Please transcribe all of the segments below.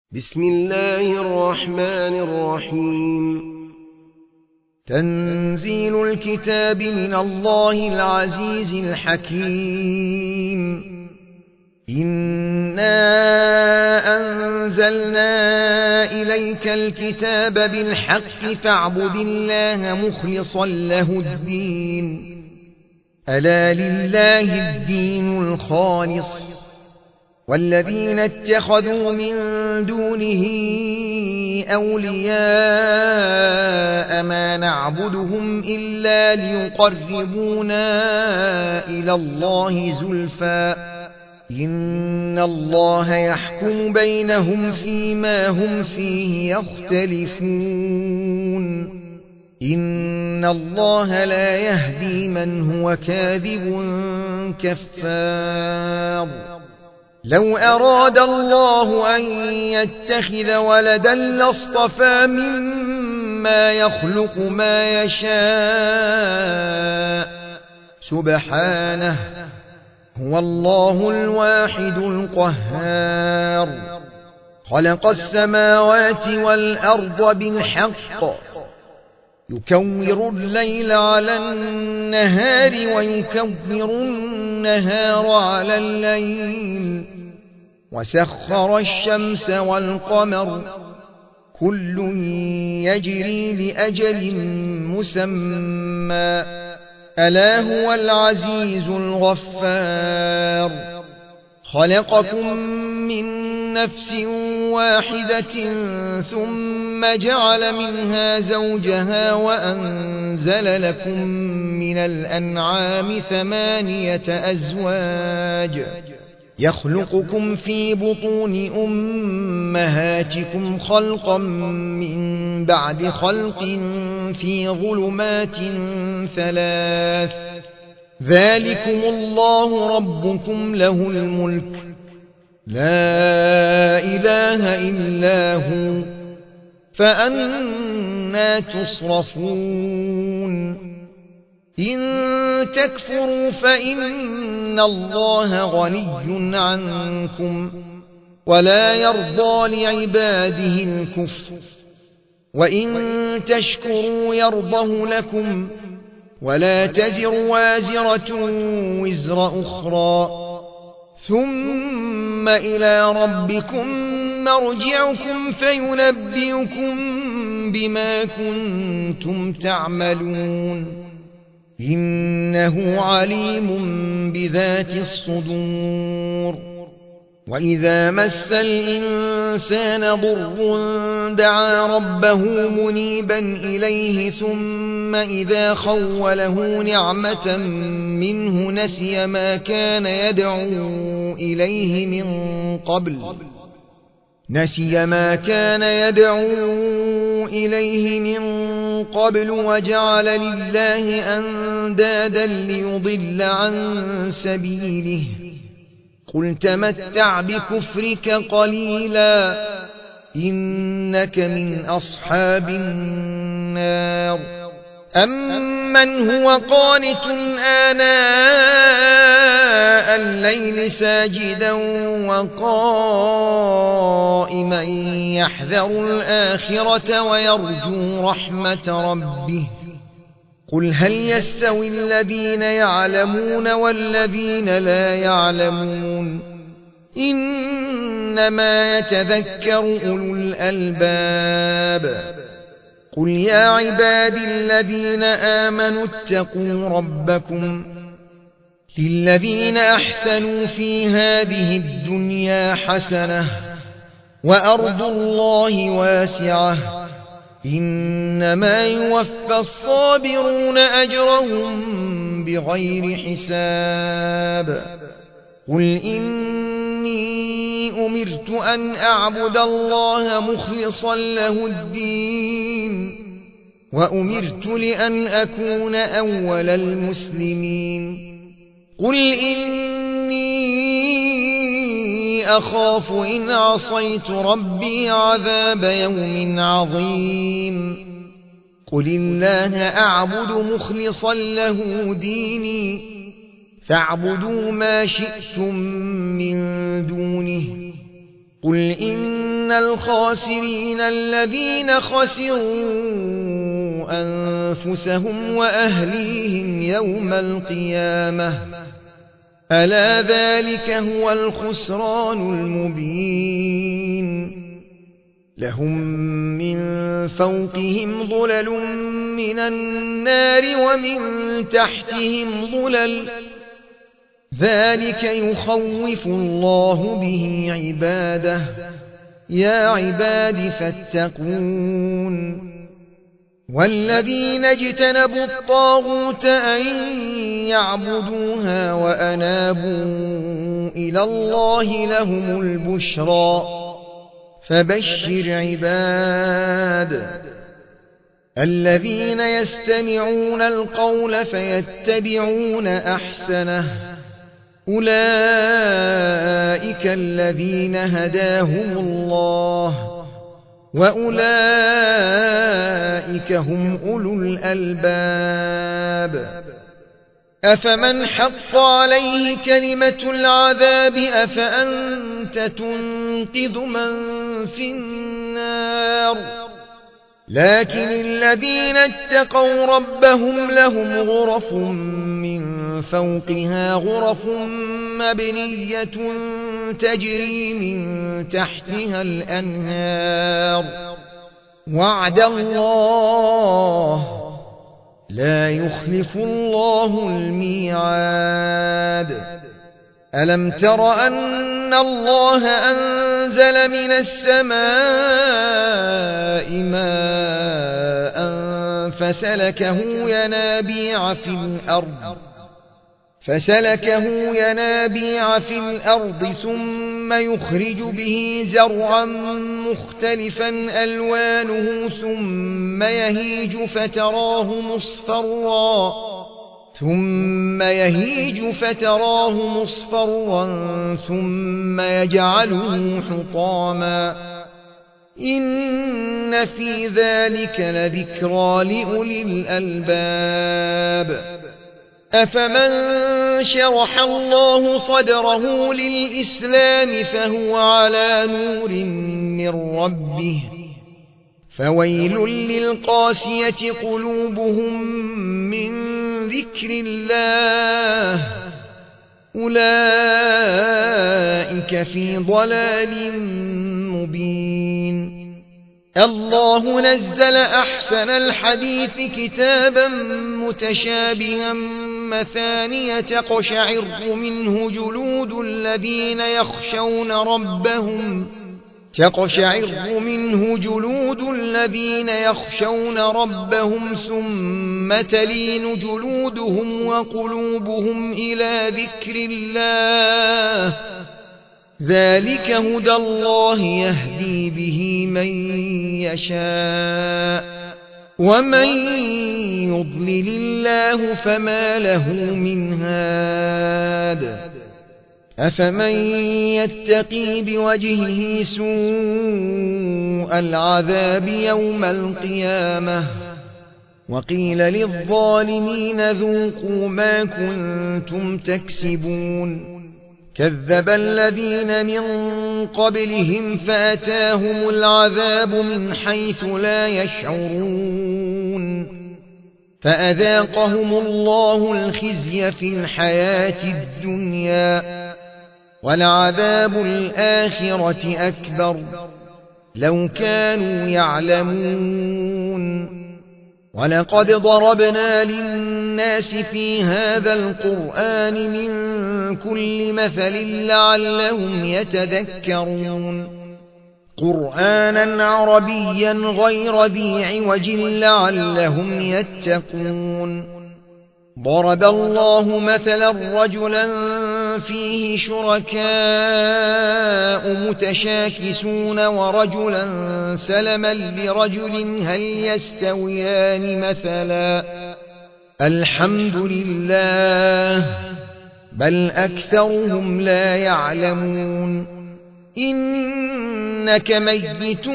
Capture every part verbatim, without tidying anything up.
بسم الله الرحمن الرحيم. تنزيل الكتاب من الله العزيز الحكيم. إنا أنزلنا إليك الكتاب بالحق فاعبد الله مخلصا له الدين. ألا لله الدين الخالص والذين اتخذوا من دونه أولياء ما نعبدهم إلا ليقربونا إلى الله زلفى إن الله يحكم بينهم فيما هم فيه يختلفون. إن الله لا يهدي من هو كاذب كفار. لو أراد الله أن يتخذ ولدا لاصطفى مما يخلق ما يشاء سبحانه هو الله الواحد القهار. خلق السماوات والأرض بالحق يكور الليل على النهار ويكور النهار على الليل وسخر الشمس والقمر كل يجري لأجل مسمى ألا هو العزيز الغفار. خلقكم من نفس واحدة ثم جعل منها زوجها وأنزل لكم من الأنعام ثمانية أزواج يخلقكم في بطون أمهاتكم خلقا من بعد خلق في ظلمات ثلاث ذلكم الله ربكم له الملك لا إله إلا هو فأنى تصرفون. إن تكفروا فإن الله غني عنكم ولا يرضى لعباده الكفر وإن تشكروا يرضه لكم ولا تزر وازرة وزر أخرى ثم إلى ربكم مرجعكم فينبئكم بما كنتم تعملون إنه عليم بذات الصدور. وإذا مس الإنسان ضر دعا ربه منيبا إليه ثم إذا خوله نعمة منه نسي ما كان يدعو إليه من قبل نسي ما كان يدعو إليه من قبل وجعل لله أندادا ليضل عن سبيله قل تمتع بكفرك قليلا إنك من أصحاب النار. أمن هو قانت آناء الليل ساجدا وقائما يحذر الآخرة ويرجو رحمة ربه قل هل يستوي الذين يعلمون والذين لا يعلمون إنما يتذكر أولو الألباب. قل يا عبادي الذين آمنوا اتقوا ربكم للذين أحسنوا في هذه الدنيا حسنة وأرض الله واسعة إنما يوفى الصابرون أجرهم بغير حساب. قل إني أمرت أن أعبد الله مخلصا له الدين وأمرت لأن أكون أول المسلمين. قل إني أخاف إن عصيت ربي عذاب يوم عظيم. قل الله أعبد مخلصا له ديني فاعبدوا ما شئتم من دونه قل إن الخاسرين الذين خسروا أنفسهم وأهليهم يوم القيامة ألا ذلك هو الخسران المبين لهم من فوقهم ظلل من النار ومن تحتهم ظلل ذلك يخوف الله به عباده يا عباد فاتقون والذين اجتنبوا الطاغوت أن يعبدوها وأنابوا إلى الله لهم البشرى فبشر عباد الذين يستمعون القول فيتبعون أحسنه أولئك الذين هداهم الله وأولئك هم أولو الألباب أفمن حق عليه كلمة العذاب أفأنت تنقذ من في النار لكن الذين اتقوا ربهم لهم غرف من فوقها غرف مبنية تجري من تحتها الأنهار وعد الله لا يخلف الله الميعاد ألم تر أن الله أنزل من السماء ماء فسلكه ينابيع في الأرض فسلكه ينابيع في الأرض ثم يخرج به زرعا مختلفا ألوانه ثم يهيج فتراه مصفرا ثم يهيج فتراه مصفرا ثم يجعله حطاما إن في ذلك لذكرى لأولي الألباب أفمن شرح الله صدره للإسلام فهو على نور من ربه فويل للقاسية قلوبهم من ذكر الله أولئك في ضلال مبين الله نزل أحسن الحديث كتابا متشابها مثانية تقشعر منه جلود الذين يخشون ربهم تقشعر منه جلود الذين يخشون ربهم ثم تلين جلودهم وقلوبهم إلى ذكر الله ذلك هدى الله يهدي به من يشاء ومن يضلل الله فما له من هاد أفمن يتقي بوجهه سوء العذاب يوم القيامة وقيل للظالمين ذوقوا ما كنتم تكسبون كذب الذين من قبلهم فأتاهم العذاب من حيث لا يشعرون فأذاقهم الله الخزي في الحياة الدنيا ولعذاب الآخرة أكبر لو كانوا يعلمون ولقد ضربنا للناس في هذا القرآن من كل مثل لعلهم يتذكرون قرآنا عربيا غير ذي عوج لعلهم يتقون ضرب الله مثلا رجلا فيه شركاء متشاكسون ورجلا سلما لرجل هل يستويان مثلا الحمد لله بل أكثرهم لا يعلمون إنك ميت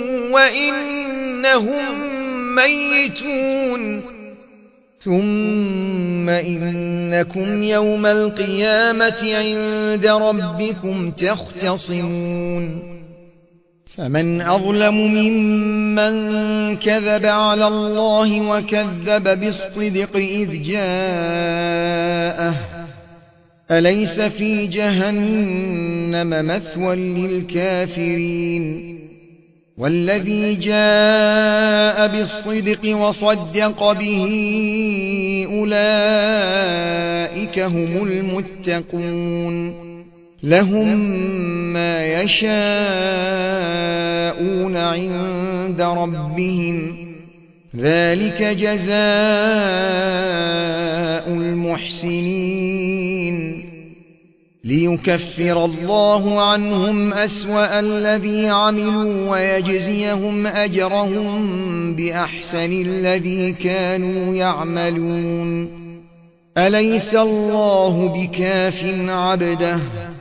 وإنهم ميتون ثم إنكم يوم القيامة عند ربكم تختصمون فمن أظلم ممن كذب على الله وكذب بالصدق إذ جاءه أليس في جهنم مثوى للكافرين والذي جاء بالصدق وصدق به أولئك هم المتقون لهم ما يشاءون عند ربهم ذلك جزاء المحسنين ليكفر الله عنهم أسوأ الذي عملوا ويجزيهم أجرهم بأحسن الذي كانوا يعملون أليس الله بكاف عبده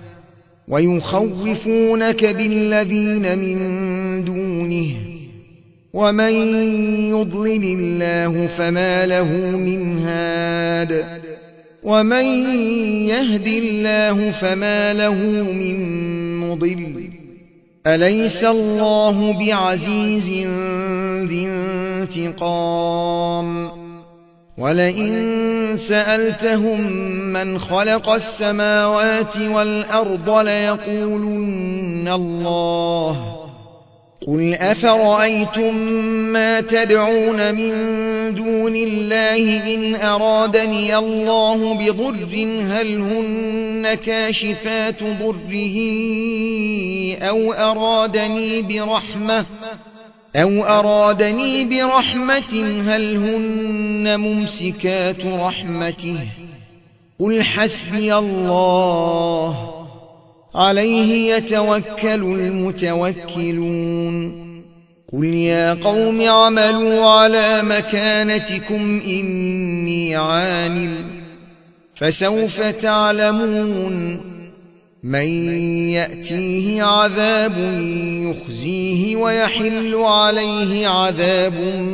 ويخوفونك بالذين من دونه ومن يضلل الله فما له من هاد ومن يهد الله فما له من مضل أليس الله بعزيز ذي انتقام ولئن سألتهم من خلق السماوات والأرض ليقولن الله قل أفرأيتم ما تدعون من دون الله إن أرادني الله بضر هل هن كاشفات ضره أو أرادني برحمة أو أرادني برحمة هل هن ممسكات رحمته قل حسبي الله عليه يتوكل المتوكلون قل يا قوم اعملوا على مكانتكم إني عامل فسوف تعلمون من يأتيه عذاب يخزيه ويحل عليه عذاب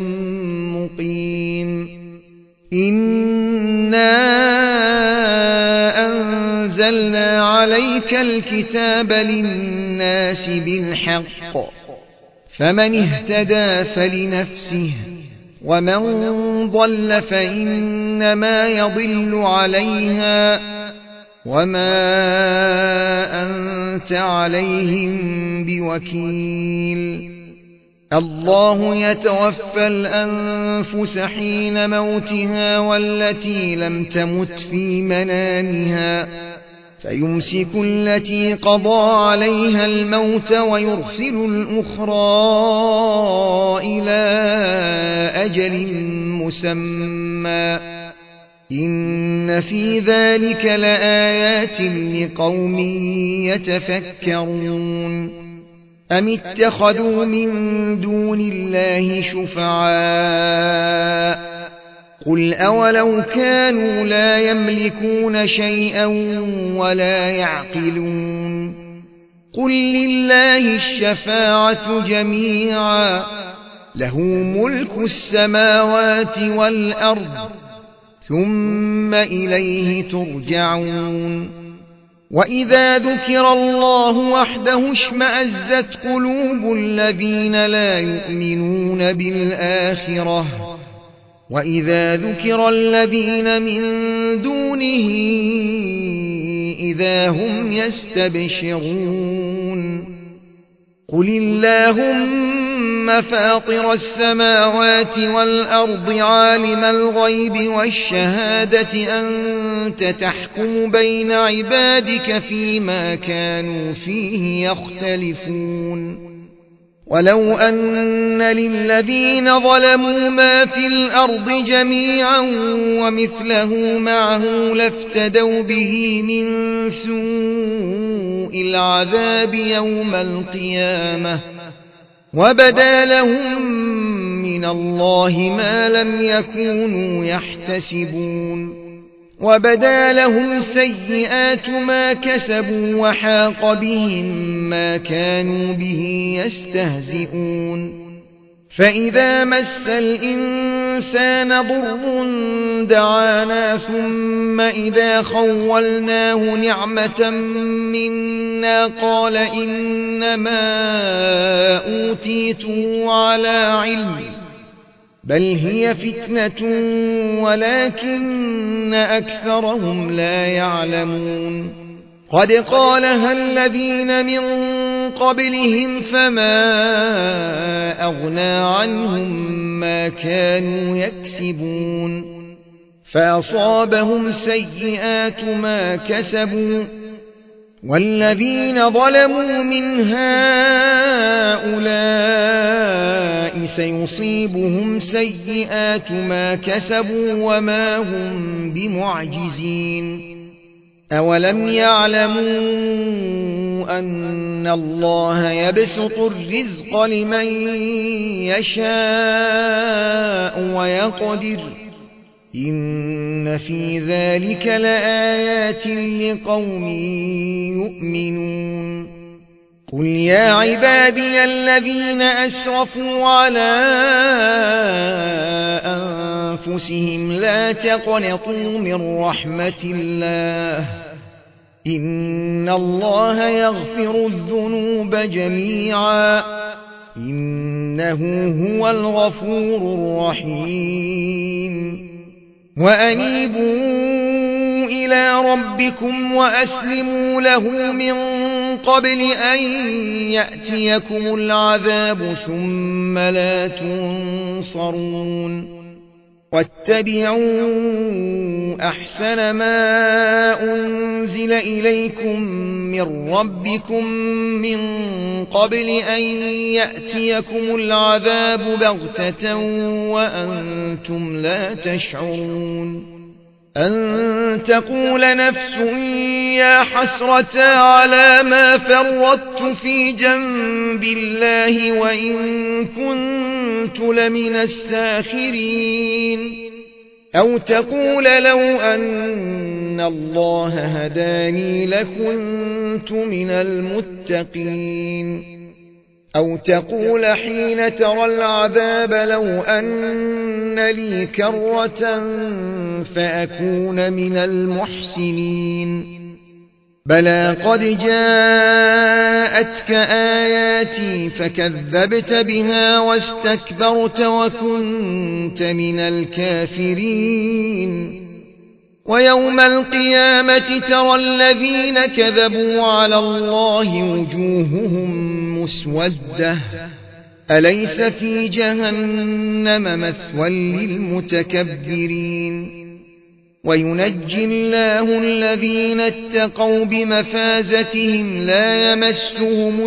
مقيم إنا أنزلنا عليك الكتاب للناس بالحق فمن اهتدى فلنفسه ومن ضل فإنما يضل عليها وما أنت عليهم بوكيل الله يتوفى الأنفس حين موتها والتي لم تمت في منامها فيمسك التي قضى عليها الموت ويرسل الأخرى إلى أجل مسمى إن في ذلك لآيات لقوم يتفكرون أم اتخذوا من دون الله شفعاء قل أولو كانوا لا يملكون شيئا ولا يعقلون قل لله الشفاعة جميعا له ملك السماوات والأرض ثم إليه ترجعون وإذا ذكر الله وحده اشمأزت قلوب الذين لا يؤمنون بالآخرة وإذا ذكر الذين من دونه إذا هم يستبشرون قل اللهم فاطر السماوات والأرض عالم الغيب والشهادة أنت تحكم بين عبادك فيما كانوا فيه يختلفون ولو أن للذين ظلموا ما في الأرض جميعا ومثله معه لافتدوا به من سوء العذاب يوم القيامة وبدا لهم من الله ما لم يكونوا يحتسبون وبدا لهم سيئات ما كسبوا وحاق بهم ما كانوا به يستهزئون فإذا مس الإنسان الإنسان ضر دعانا ثم إذا خولناه نعمة منا قال إنما أوتيته على علم بل هي فتنة ولكن أكثرهم لا يعلمون قد قالها الذين من قبلهم فما أغنى عنهم ما كانوا يكسبون فأصابهم سيئات ما كسبوا والذين ظلموا من هؤلاء سيصيبهم سيئات ما كسبوا وما هم بمعجزين أولم يعلموا أن الله يبسط الرزق لمن يشاء ويقدر إن في ذلك لآيات لقوم يؤمنون قل يا عبادي الذين أسرفوا على أنفسهم لا تقنطوا من رحمة الله إن الله يغفر الذنوب جميعا إنه هو الغفور الرحيم وأنيبوا إلى ربكم وأسلموا له من قبل أن يأتيكم العذاب ثم لا تنصرون واتبعوا أحسن ما أنزل إليكم من ربكم من قبل أن يأتيكم العذاب بغتة وأنتم لا تشعرون أن تقول نفس يا حسرة على ما فرطت في جنب الله وإن كنت لمن الساخرين أو تقول لو أن الله هداني لكنت من المتقين أو تقول حين ترى العذاب لو أن لي كرة فأكون من المحسنين بلى قد جاءتك آياتي فكذبت بها واستكبرت وكنت من الكافرين ويوم القيامة ترى الذين كذبوا على الله وجوههم مسودة أليس في جهنم مثوى للمتكبرين وينجي الله الذين اتقوا بمفازتهم لا يمسهم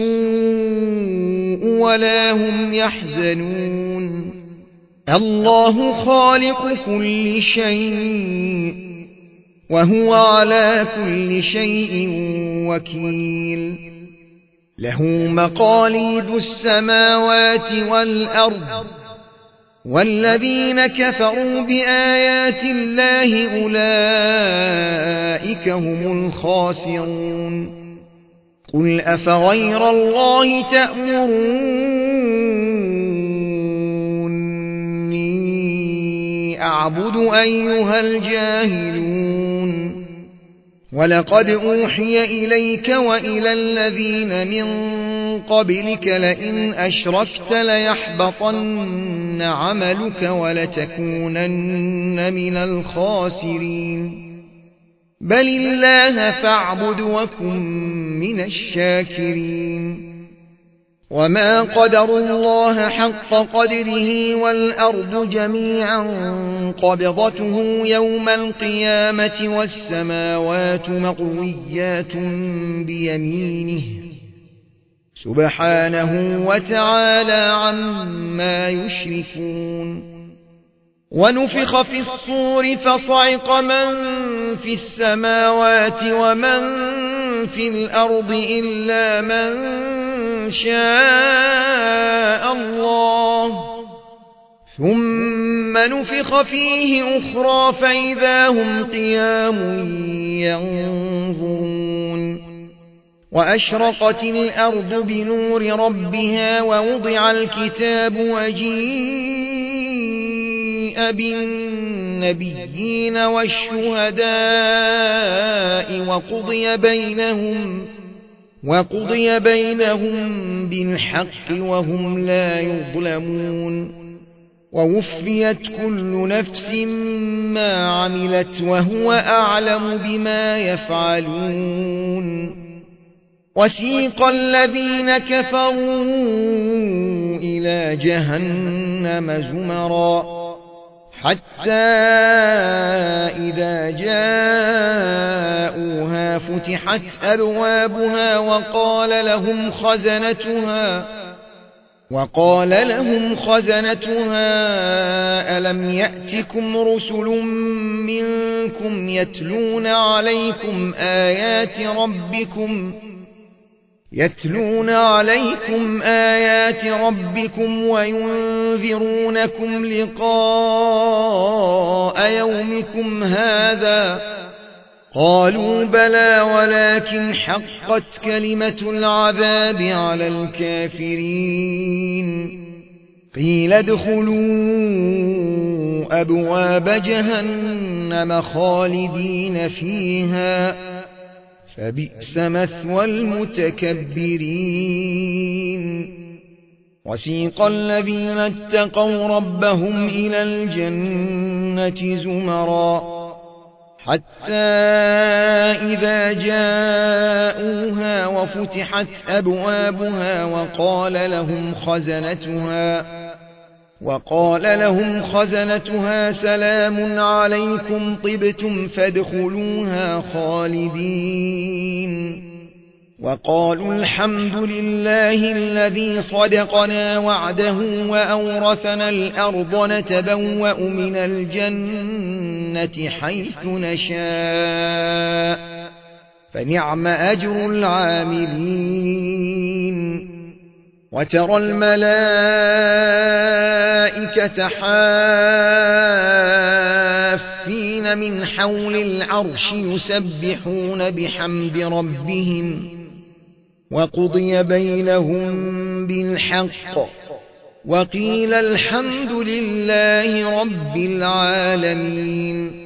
السوء ولا هم يحزنون الله خالق كل شيء وهو على كل شيء وكيل له مقاليد السماوات والأرض والذين كفروا بآيات الله أولئك هم الخاسرون قل أفغير الله تأمروني أعبد أيها الجاهلون ولقد أوحي إليك وإلى الذين من قبلك لئن أشركت ليحبطن عملك ولتكونن من الخاسرين بل الله فاعبد وكن من الشاكرين وما قدروا الله حق قدره والأرض جميعا قبضته يوم القيامة والسماوات مطويات بيمينه سبحانه وتعالى عما يشركون ونفخ في الصور فصعق من في السماوات ومن في الأرض إلا من شاء الله ثم نفخ فيه أخرى فإذا هم قيام ينظرون وأشرقت الأرض بنور ربها ووضع الكتاب وجيء وجيء بالنبيين والشهداء وقضي بينهم وقضي بينهم بالحق وهم لا يظلمون ووفيت كل نفس ما عملت وهو أعلم بما يفعلون وسيق الذين كفروا إلى جهنم زمرا حتى إذا جاءوها فتحت أبوابها وقال لهم خزنتها وقال لهم خزنتها ألم يأتكم رسل منكم يتلون عليكم آيات ربكم يتلون عليكم آيات ربكم وينذرونكم لقاء يومكم هذا قالوا بلى ولكن حقت كلمة العذاب على الكافرين قيل ادخلوا أبواب جهنم خالدين فيها فبئس مثوى المتكبرين وسيق الذين اتقوا ربهم إلى الجنة زمرا حتى إذا جاءوها وفتحت أبوابها وقال لهم خزنتها وقال لهم خزنتها سلام عليكم طبتم فادخلوها خالدين وقالوا الحمد لله الذي صدقنا وعده وأورثنا الأرض نتبوأ من الجنة حيث نشاء فنعم أجر العاملين وترى الملائكة حافين من حول العرش يسبحون بحمد ربهم وقضي بينهم بالحق وقيل الحمد لله رب العالمين